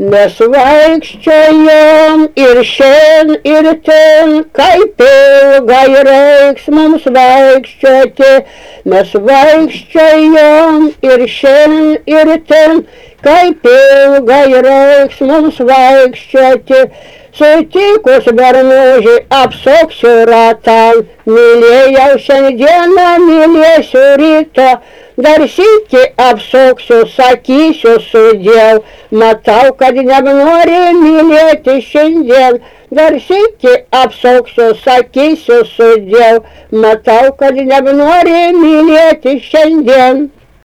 Mes vaikščiojom ir šen, ir ten, kaip ilgai reiks mums vaikščioti. Mes vaikščiojom ir šen, ir ten, kaip ilgai reiks mums vaikščioti. Sutikus bernužį apsuksiu ratą, mylėjau šiandieną, mylėsiu rytą. Dar sykį apsuksiu, sakysiu sudiev, matau, kad nenori mylėti šiandien. Dar sykį apsuksiu, sakysiu sudiev, matau, kad nenori mylėti šiandien.